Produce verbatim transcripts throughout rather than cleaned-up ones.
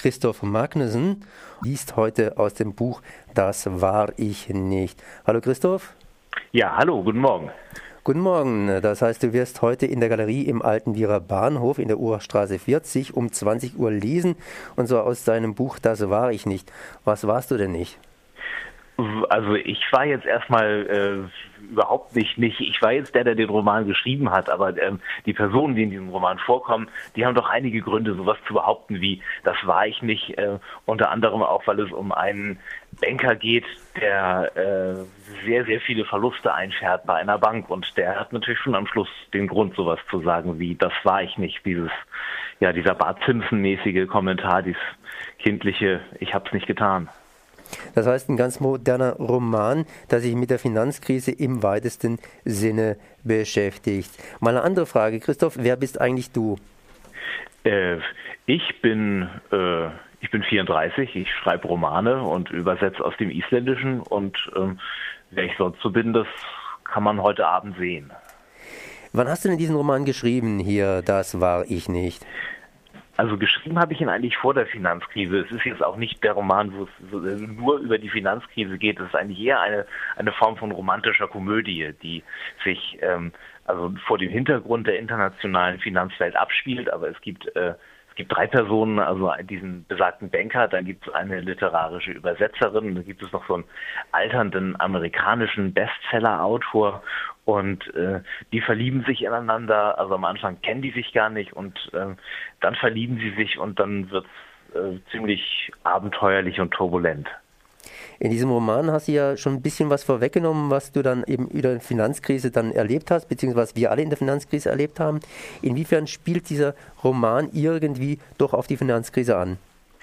Christoph Magnussen liest heute aus dem Buch Das war ich nicht. Hallo Christoph. Ja, hallo, guten Morgen. Guten Morgen. Das heißt, du wirst heute in der Galerie im Alten Wierer Bahnhof in der Urachstraße vierzig um zwanzig Uhr lesen, und zwar aus deinem Buch Das war ich nicht. Was warst du denn nicht? Also ich war jetzt erstmal äh, überhaupt nicht, nicht, ich war jetzt der, der den Roman geschrieben hat, aber ähm, die Personen, die in diesem Roman vorkommen, die haben doch einige Gründe, sowas zu behaupten wie, das war ich nicht, äh, unter anderem auch, weil es um einen Banker geht, der äh, sehr, sehr viele Verluste einfährt bei einer Bank, und der hat natürlich schon am Schluss den Grund, sowas zu sagen wie, das war ich nicht, dieses, ja, dieser Bart Simpson-mäßige Kommentar, dieses kindliche, ich hab's nicht getan. Das heißt, ein ganz moderner Roman, der sich mit der Finanzkrise im weitesten Sinne beschäftigt. Mal eine andere Frage, Christoph, wer bist eigentlich du? Äh, ich bin äh, ich bin vierunddreißig, ich schreibe Romane und übersetze aus dem Isländischen, und ähm, wer ich sonst so bin, das kann man heute Abend sehen. Wann hast du denn diesen Roman geschrieben hier, Das war ich nicht? Also geschrieben habe ich ihn eigentlich vor der Finanzkrise. Es ist jetzt auch nicht der Roman, wo es nur über die Finanzkrise geht. Es ist eigentlich eher eine, eine Form von romantischer Komödie, die sich ähm, also vor dem Hintergrund der internationalen Finanzwelt abspielt. Aber es gibt, äh, es gibt drei Personen, also diesen besagten Banker, dann gibt es eine literarische Übersetzerin, dann gibt es noch so einen alternden amerikanischen Bestseller-Autor. Und äh, die verlieben sich ineinander, also am Anfang kennen die sich gar nicht, und äh, dann verlieben sie sich, und dann wird es äh, ziemlich abenteuerlich und turbulent. In diesem Roman hast du ja schon ein bisschen was vorweggenommen, was du dann eben über die Finanzkrise dann erlebt hast, beziehungsweise was wir alle in der Finanzkrise erlebt haben. Inwiefern spielt dieser Roman irgendwie doch auf die Finanzkrise an?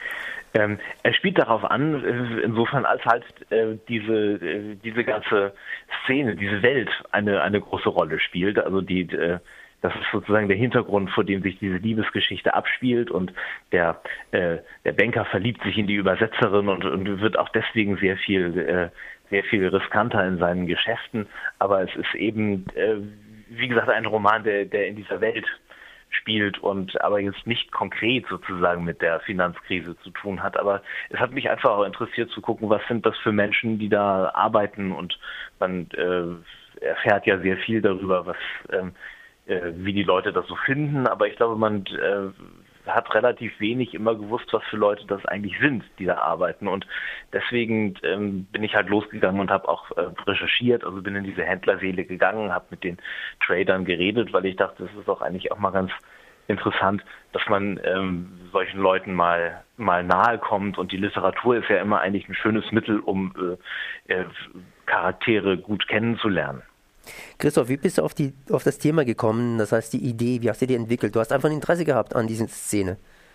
Ähm, er spielt darauf an, äh, insofern als halt äh, diese äh, diese ganze Szene, diese Welt eine eine große Rolle spielt. Also die äh, das ist sozusagen der Hintergrund, vor dem sich diese Liebesgeschichte abspielt, und der äh, der Banker verliebt sich in die Übersetzerin und, und wird auch deswegen sehr viel äh, sehr viel riskanter in seinen Geschäften. Aber es ist eben äh, wie gesagt ein Roman, der der in dieser Welt spielt und aber jetzt nicht konkret sozusagen mit der Finanzkrise zu tun hat. Aber es hat mich einfach auch interessiert zu gucken, was sind das für Menschen, die da arbeiten, und man äh, erfährt ja sehr viel darüber, was ähm, äh, wie die Leute das so finden. Aber ich glaube, man äh, hat relativ wenig immer gewusst, was für Leute das eigentlich sind, die da arbeiten. Und deswegen ähm, bin ich halt losgegangen und habe auch äh, recherchiert, also bin in diese Händlerseele gegangen, habe mit den Tradern geredet, weil ich dachte, das ist doch eigentlich auch mal ganz interessant, dass man ähm, solchen Leuten mal mal nahe kommt. Und die Literatur ist ja immer eigentlich ein schönes Mittel, um äh, äh, Charaktere gut kennenzulernen. Christoph, wie bist du auf, die, auf das Thema gekommen, das heißt die Idee, wie hast du die entwickelt? Du hast einfach ein Interesse gehabt an dieser Szene.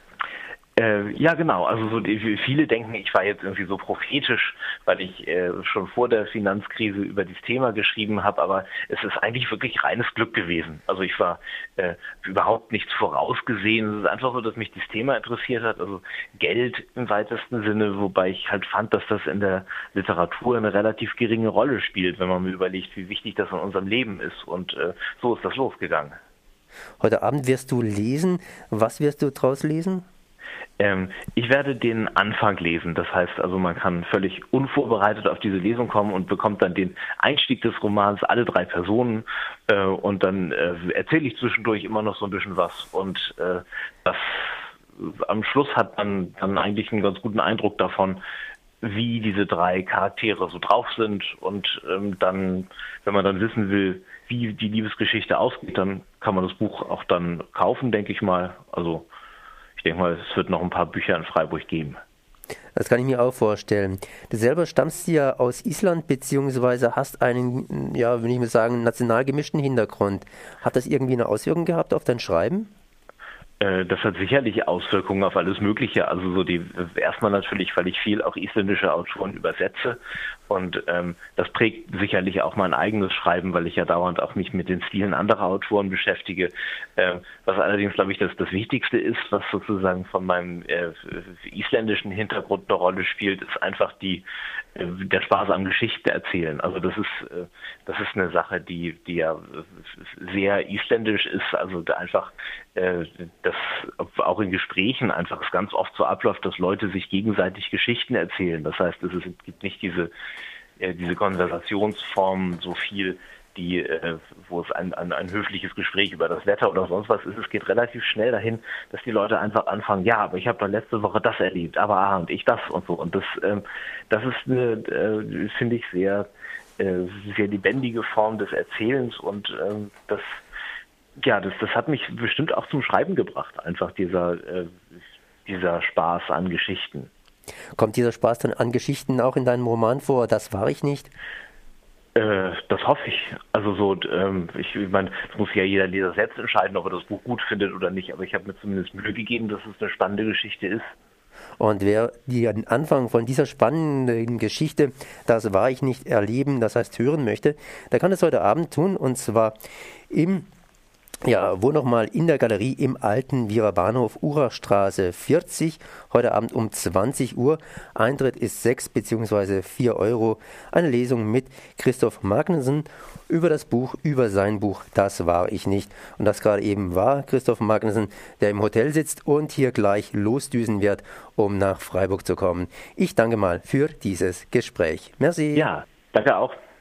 Äh, ja, genau. Also so die, viele denken, ich war jetzt irgendwie so prophetisch, weil ich äh, schon vor der Finanzkrise über dieses Thema geschrieben habe, aber es ist eigentlich wirklich reines Glück gewesen. Also ich war äh, überhaupt nichts vorausgesehen. Es ist einfach so, dass mich das Thema interessiert hat, also Geld im weitesten Sinne, wobei ich halt fand, dass das in der Literatur eine relativ geringe Rolle spielt, wenn man mir überlegt, wie wichtig das in unserem Leben ist. Und äh, so ist das losgegangen. Heute Abend wirst du lesen. Was wirst du draus lesen? Ähm, ich werde den Anfang lesen. Das heißt also, man kann völlig unvorbereitet auf diese Lesung kommen und bekommt dann den Einstieg des Romans, alle drei Personen, äh, und dann äh, erzähle ich zwischendurch immer noch so ein bisschen was. Und äh, das am Schluss hat man dann eigentlich einen ganz guten Eindruck davon, wie diese drei Charaktere so drauf sind. Und ähm, dann, wenn man dann wissen will, wie die Liebesgeschichte ausgeht, dann kann man das Buch auch dann kaufen, denke ich mal. Also ich denke mal, es wird noch ein paar Bücher in Freiburg geben. Das kann ich mir auch vorstellen. Du selber stammst ja aus Island, beziehungsweise hast einen, ja, würde ich mal sagen, national gemischten Hintergrund. Hat das irgendwie eine Auswirkung gehabt auf dein Schreiben? Das hat sicherlich Auswirkungen auf alles Mögliche. Also so die erstmal natürlich, weil ich viel auch isländische Autoren übersetze, und ähm, das prägt sicherlich auch mein eigenes Schreiben, weil ich ja dauernd auch mich mit den Stilen anderer Autoren beschäftige. Äh, was allerdings, glaube ich, das, das Wichtigste ist, was sozusagen von meinem äh, isländischen Hintergrund eine Rolle spielt, ist einfach die äh, der Spaß am Geschichte erzählen. Also das ist äh, das ist eine Sache, die die ja sehr isländisch ist. Also da einfach äh, das dass auch in Gesprächen einfach es ganz oft so abläuft, dass Leute sich gegenseitig Geschichten erzählen. Das heißt, es ist, gibt nicht diese, äh, diese Konversationsform so viel, die, äh, wo es ein, ein, ein höfliches Gespräch über das Wetter oder sonst was ist. Es geht relativ schnell dahin, dass die Leute einfach anfangen, ja, aber ich habe da letzte Woche das erlebt, aber ah, und ich das und so. Und das, ähm, das ist eine, äh, finde ich, sehr, äh, sehr lebendige Form des Erzählens und ähm, das, ja, das, das hat mich bestimmt auch zum Schreiben gebracht, einfach dieser, äh, dieser Spaß an Geschichten. Kommt dieser Spaß dann an Geschichten auch in deinem Roman vor? Das war ich nicht? Das hoffe ich. Also so, ähm, ich, ich meine, es muss ja jeder Leser selbst entscheiden, ob er das Buch gut findet oder nicht, aber ich habe mir zumindest Mühe gegeben, dass es eine spannende Geschichte ist. Und wer den Anfang von dieser spannenden Geschichte, das war ich nicht, erleben, das heißt hören möchte, der kann es heute Abend tun, und zwar im Ja, wo nochmal in der Galerie im alten Wierer Bahnhof, Urachstraße vierzig, heute Abend um zwanzig Uhr. Eintritt ist sechs bzw. vier Euro. Eine Lesung mit Christoph Magnussen über das Buch, über sein Buch Das war ich nicht. Und das gerade eben war Christoph Magnussen, der im Hotel sitzt und hier gleich losdüsen wird, um nach Freiburg zu kommen. Ich danke mal für dieses Gespräch. Merci. Ja, danke auch.